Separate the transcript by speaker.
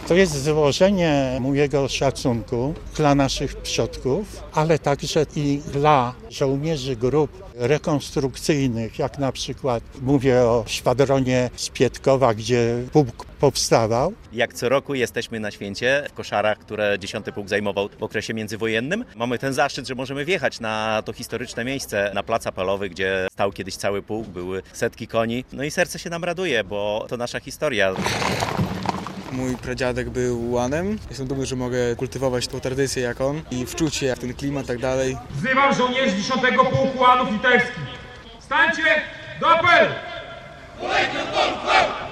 Speaker 1: To jest złożenie mojego szacunku dla naszych przodków, ale także i dla żołnierzy grup rekonstrukcyjnych, jak na przykład mówię o szwadronie z Pietkowa, gdzie pułk powstawał.
Speaker 2: Jak co roku jesteśmy na święcie w Koszarach, które 10. Pułk zajmował w okresie międzywojennym. Mamy ten zaszczyt, że możemy wjechać na to historyczne miejsce, na plac Apolowy, gdzie stał kiedyś cały pułk, były setki koni. No i serce się nam raduje, bo to nasza historia.
Speaker 3: Mój pradziadek był ułanem. Jestem dumny, że mogę kultywować tą tradycję jak on i wczuć się w ten klimat i tak dalej.
Speaker 4: Wzywam żołnierzy 10. Pułku Ułanów Litewskich. Stańcie do apelu!